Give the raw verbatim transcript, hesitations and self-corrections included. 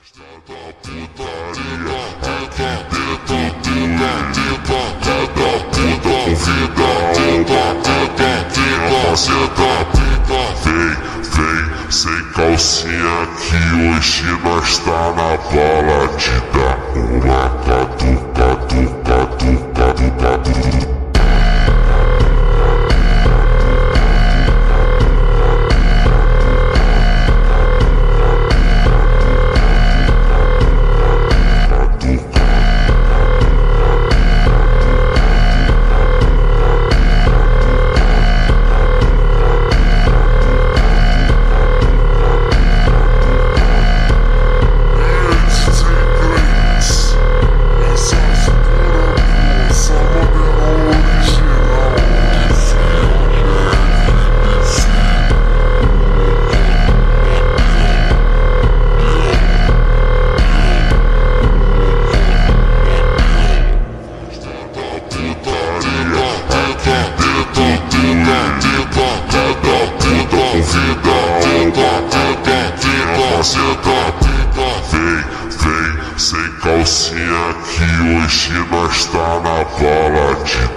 Da putaria, aqui dentro do Lilipa, cada puta convida uma, cada pica faceta pica. Vem, vem, sem calcinha que hoje nós tá na baladita. Uma catu, catu, catu, catu, catu. Vem, vem, sem calcinha que hoje nós tá na baladita.